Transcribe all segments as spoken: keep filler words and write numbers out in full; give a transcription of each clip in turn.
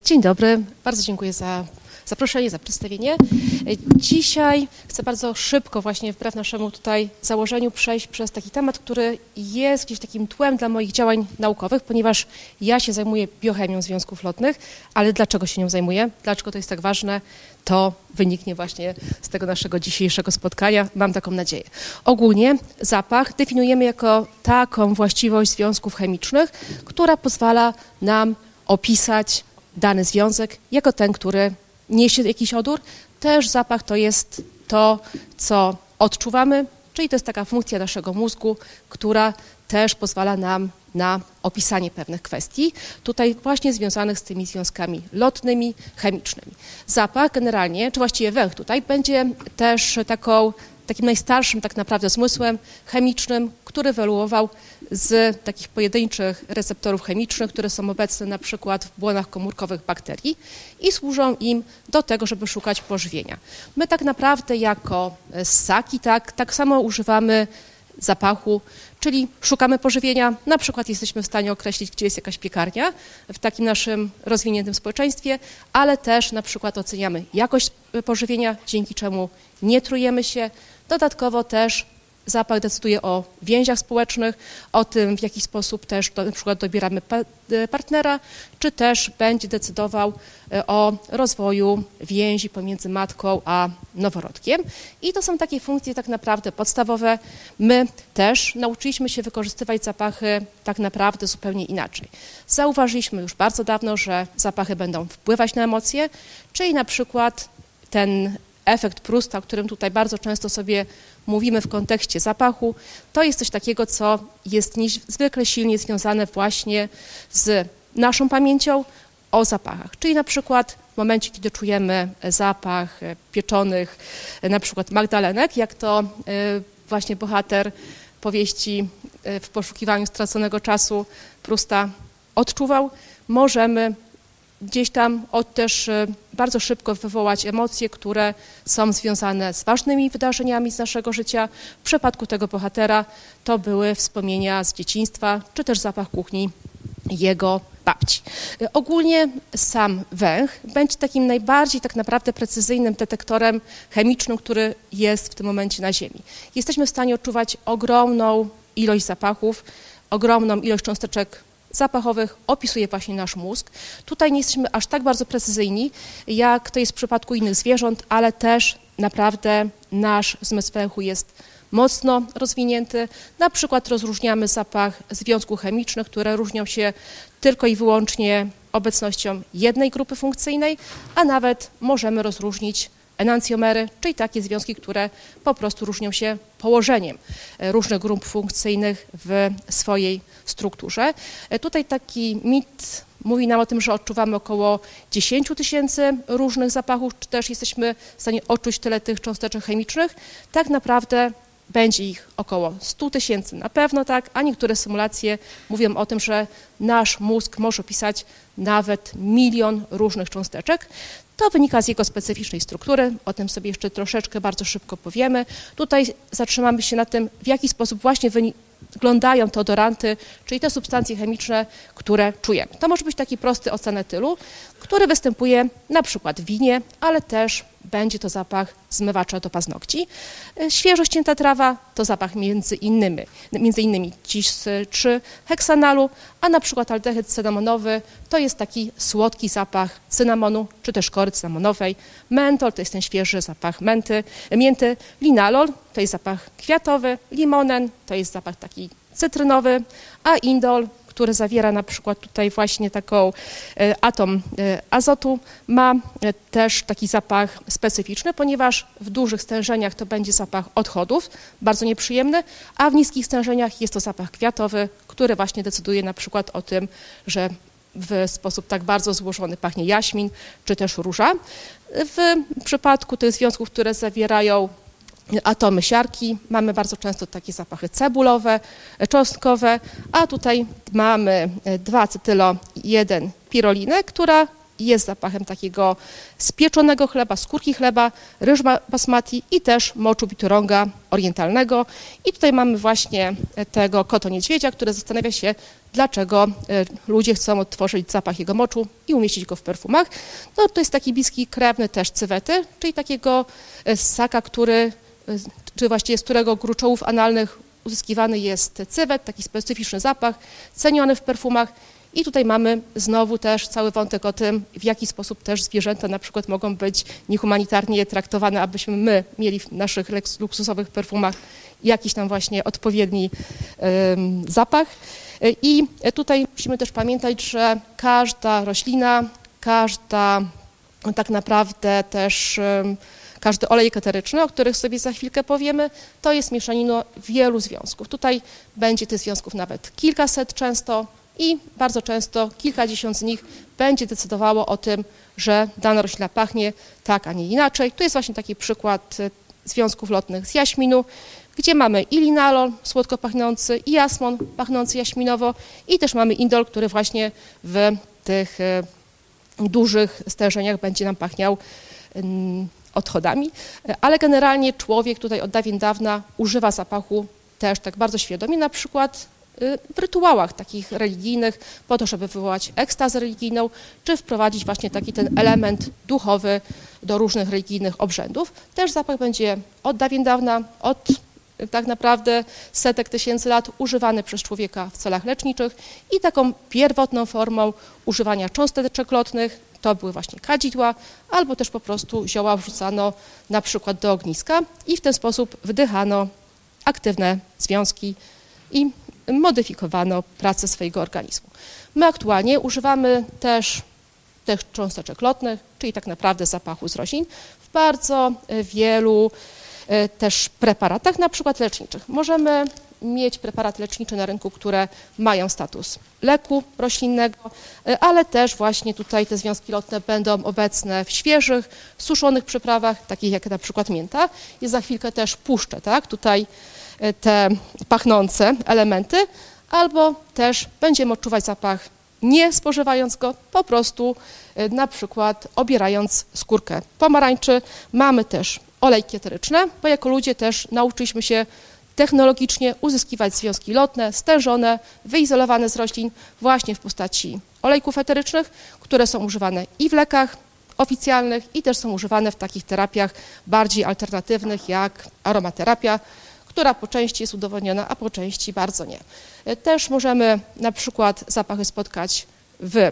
Dzień dobry, bardzo dziękuję za zaproszenie, za przedstawienie. Dzisiaj chcę bardzo szybko, właśnie wbrew naszemu tutaj założeniu, przejść przez taki temat, który jest gdzieś takim tłem dla moich działań naukowych, ponieważ ja się zajmuję biochemią związków lotnych, ale dlaczego się nią zajmuję, dlaczego to jest tak ważne, to wyniknie właśnie z tego naszego dzisiejszego spotkania, mam taką nadzieję. Ogólnie zapach definiujemy jako taką właściwość związków chemicznych, która pozwala nam opisać dany związek jako ten, który niesie jakiś odór. Też zapach to jest to, co odczuwamy, czyli to jest taka funkcja naszego mózgu, która też pozwala nam na opisanie pewnych kwestii, tutaj właśnie związanych z tymi związkami lotnymi, chemicznymi. Zapach generalnie, czy właściwie węch tutaj, będzie też taką, takim najstarszym tak naprawdę zmysłem chemicznym, który ewoluował z takich pojedynczych receptorów chemicznych, które są obecne na przykład w błonach komórkowych bakterii i służą im do tego, żeby szukać pożywienia. My tak naprawdę jako ssaki tak, tak samo używamy zapachu, czyli szukamy pożywienia, na przykład jesteśmy w stanie określić, gdzie jest jakaś piekarnia w takim naszym rozwiniętym społeczeństwie, ale też na przykład oceniamy jakość pożywienia, dzięki czemu nie trujemy się. Dodatkowo też zapach decyduje o więziach społecznych, o tym, w jaki sposób też do, na przykład dobieramy partnera, czy też będzie decydował o rozwoju więzi pomiędzy matką a noworodkiem. I to są takie funkcje tak naprawdę podstawowe. My też nauczyliśmy się wykorzystywać zapachy tak naprawdę zupełnie inaczej. Zauważyliśmy już bardzo dawno, że zapachy będą wpływać na emocje, czyli na przykład ten efekt Prousta, o którym tutaj bardzo często sobie mówimy w kontekście zapachu, to jest coś takiego, co jest niezwykle silnie związane właśnie z naszą pamięcią o zapachach. Czyli na przykład w momencie, kiedy czujemy zapach pieczonych na przykład magdalenek, jak to właśnie bohater powieści W poszukiwaniu straconego czasu Prousta odczuwał, możemy gdzieś tam od też bardzo szybko wywołać emocje, które są związane z ważnymi wydarzeniami z naszego życia. W przypadku tego bohatera to były wspomnienia z dzieciństwa, czy też zapach kuchni jego babci. Ogólnie sam węch będzie takim najbardziej tak naprawdę precyzyjnym detektorem chemicznym, który jest w tym momencie na Ziemi. Jesteśmy w stanie odczuwać ogromną ilość zapachów, ogromną ilość cząsteczek zapachowych opisuje właśnie nasz mózg. Tutaj nie jesteśmy aż tak bardzo precyzyjni, jak to jest w przypadku innych zwierząt, ale też naprawdę nasz zmysł węchu jest mocno rozwinięty. Na przykład rozróżniamy zapach związków chemicznych, które różnią się tylko i wyłącznie obecnością jednej grupy funkcyjnej, a nawet możemy rozróżnić enancjomery, czyli takie związki, które po prostu różnią się położeniem różnych grup funkcyjnych w swojej strukturze. Tutaj taki mit mówi nam o tym, że odczuwamy około dziesięć tysięcy różnych zapachów, czy też jesteśmy w stanie odczuć tyle tych cząsteczek chemicznych. Tak naprawdę będzie ich około sto tysięcy na pewno, tak, a niektóre symulacje mówią o tym, że nasz mózg może opisać nawet milion różnych cząsteczek. To wynika z jego specyficznej struktury, o tym sobie jeszcze troszeczkę bardzo szybko powiemy. Tutaj zatrzymamy się na tym, w jaki sposób właśnie wyglądają te odoranty, czyli te substancje chemiczne, które czujemy. To może być taki prosty ocen etylu, który występuje na przykład w winie, ale też będzie to zapach zmywacza do paznokci. Świeżo ścięta trawa to zapach między innymi, między innymi cis trzy heksanalu, a na przykład aldehyd cynamonowy to jest taki słodki zapach cynamonu, czy też kory cynamonowej. Mentol to jest ten świeży zapach menty, mięty. Linalol to jest zapach kwiatowy. Limonen to jest zapach taki cytrynowy, a indol, który zawiera na przykład tutaj właśnie taką atom azotu, ma też taki zapach specyficzny, ponieważ w dużych stężeniach to będzie zapach odchodów, bardzo nieprzyjemny, a w niskich stężeniach jest to zapach kwiatowy, który właśnie decyduje na przykład o tym, że w sposób tak bardzo złożony pachnie jaśmin, czy też róża. W przypadku tych związków, które zawierają atomy siarki, mamy bardzo często takie zapachy cebulowe, cząstkowe, a tutaj mamy dwa acetylo jeden pirolinę, która jest zapachem takiego spieczonego chleba, skórki chleba, ryż basmati i też moczu biturąga orientalnego. I tutaj mamy właśnie tego koto niedźwiedzia, który zastanawia się, dlaczego ludzie chcą odtworzyć zapach jego moczu i umieścić go w perfumach. No to jest taki bliski krewny też cywety, czyli takiego ssaka, który, czy właściwie z którego gruczołów analnych uzyskiwany jest cywet, taki specyficzny zapach, ceniony w perfumach. I tutaj mamy znowu też cały wątek o tym, w jaki sposób też zwierzęta na przykład mogą być niehumanitarnie traktowane, abyśmy my mieli w naszych luksusowych perfumach jakiś tam właśnie odpowiedni um, zapach. I tutaj musimy też pamiętać, że każda roślina, każda tak naprawdę też um, każdy olej eteryczny, o których sobie za chwilkę powiemy, to jest mieszanina wielu związków. Tutaj będzie tych związków nawet kilkaset często i bardzo często kilkadziesiąt z nich będzie decydowało o tym, że dana roślina pachnie tak, a nie inaczej. Tu jest właśnie taki przykład związków lotnych z jaśminu, gdzie mamy i linalol słodko pachnący, i jasmon pachnący jaśminowo i też mamy indol, który właśnie w tych dużych stężeniach będzie nam pachniał odchodami, ale generalnie człowiek tutaj od dawien dawna używa zapachu też tak bardzo świadomie, na przykład w rytuałach takich religijnych, po to, żeby wywołać ekstazę religijną, czy wprowadzić właśnie taki ten element duchowy do różnych religijnych obrzędów. Też zapach będzie od dawien dawna, od tak naprawdę setek tysięcy lat używany przez człowieka w celach leczniczych i taką pierwotną formą używania cząsteczek lotnych to były właśnie kadzidła, albo też po prostu zioła wrzucano na przykład do ogniska i w ten sposób wdychano aktywne związki i modyfikowano pracę swojego organizmu. My aktualnie używamy też tych cząsteczek lotnych, czyli tak naprawdę zapachu z roślin, w bardzo wielu też preparatach, na przykład leczniczych. Możemy mieć preparaty lecznicze na rynku, które mają status leku roślinnego, ale też właśnie tutaj te związki lotne będą obecne w świeżych, suszonych przyprawach, takich jak na przykład mięta. I za chwilkę też puszczę, tak, tutaj te pachnące elementy, albo też będziemy odczuwać zapach nie spożywając go, po prostu na przykład obierając skórkę pomarańczy. Mamy też olejki eteryczne, bo jako ludzie też nauczyliśmy się technologicznie uzyskiwać związki lotne, stężone, wyizolowane z roślin właśnie w postaci olejków eterycznych, które są używane i w lekach oficjalnych i też są używane w takich terapiach bardziej alternatywnych jak aromaterapia, która po części jest udowodniona, a po części bardzo nie. Też możemy na przykład zapachy spotkać w,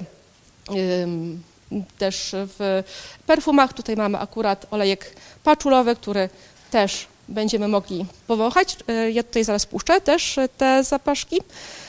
też w perfumach. Tutaj mamy akurat olejek paczulowy, który też będziemy mogli powąchać. Ja tutaj zaraz puszczę też te zapaszki,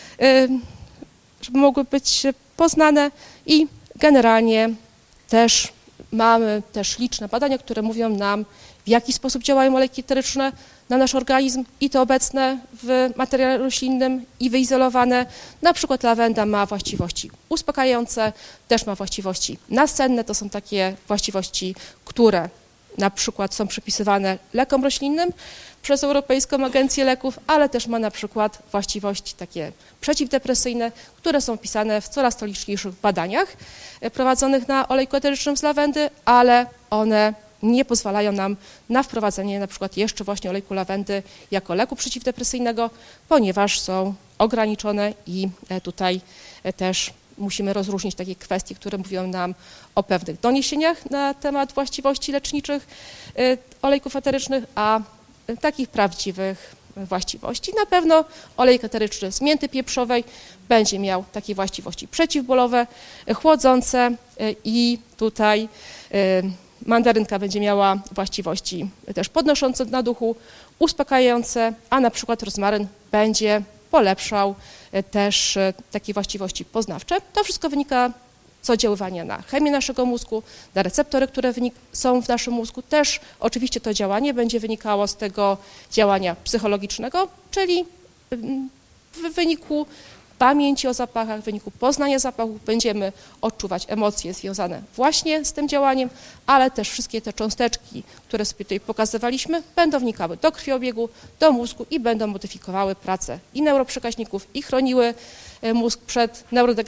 żeby mogły być poznane i generalnie też mamy też liczne badania, które mówią nam, w jaki sposób działają olejki eteryczne na nasz organizm i to obecne w materiale roślinnym i wyizolowane. Na przykład lawenda ma właściwości uspokajające, też ma właściwości nasenne, to są takie właściwości, które na przykład są przypisywane lekom roślinnym przez Europejską Agencję Leków, ale też ma na przykład właściwości takie przeciwdepresyjne, które są opisane w coraz to liczniejszych badaniach prowadzonych na olejku eterycznym z lawendy, ale one nie pozwalają nam na wprowadzenie na przykład jeszcze właśnie olejku lawendy jako leku przeciwdepresyjnego, ponieważ są ograniczone i tutaj też musimy rozróżnić takie kwestie, które mówią nam o pewnych doniesieniach na temat właściwości leczniczych olejków eterycznych, a takich prawdziwych właściwości. Na pewno olejek eteryczny z mięty pieprzowej będzie miał takie właściwości przeciwbólowe, chłodzące i tutaj mandarynka będzie miała właściwości też podnoszące na duchu, uspokajające, a na przykład rozmaryn będzie polepszał też takie właściwości poznawcze. To wszystko wynika z oddziaływania na chemię naszego mózgu, na receptory, które są w naszym mózgu. Też oczywiście to działanie będzie wynikało z tego działania psychologicznego, czyli w wyniku pamięci o zapachach, w wyniku poznania zapachów będziemy odczuwać emocje związane właśnie z tym działaniem, ale też wszystkie te cząsteczki, które sobie tutaj pokazywaliśmy, będą wnikały do krwiobiegu, do mózgu i będą modyfikowały pracę i neuroprzekaźników, i chroniły mózg przed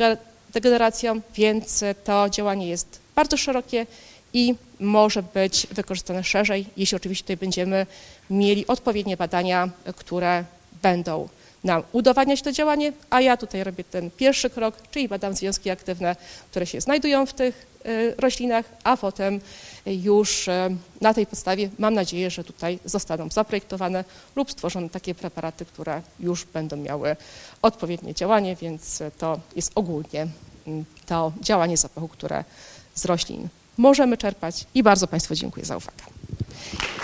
degeneracją, więc to działanie jest bardzo szerokie i może być wykorzystane szerzej, jeśli oczywiście tutaj będziemy mieli odpowiednie badania, które będą nam udowadniać to działanie, a ja tutaj robię ten pierwszy krok, czyli badam związki aktywne, które się znajdują w tych roślinach, a potem już na tej podstawie mam nadzieję, że tutaj zostaną zaprojektowane lub stworzone takie preparaty, które już będą miały odpowiednie działanie, więc to jest ogólnie to działanie zapachu, które z roślin możemy czerpać i bardzo Państwu dziękuję za uwagę.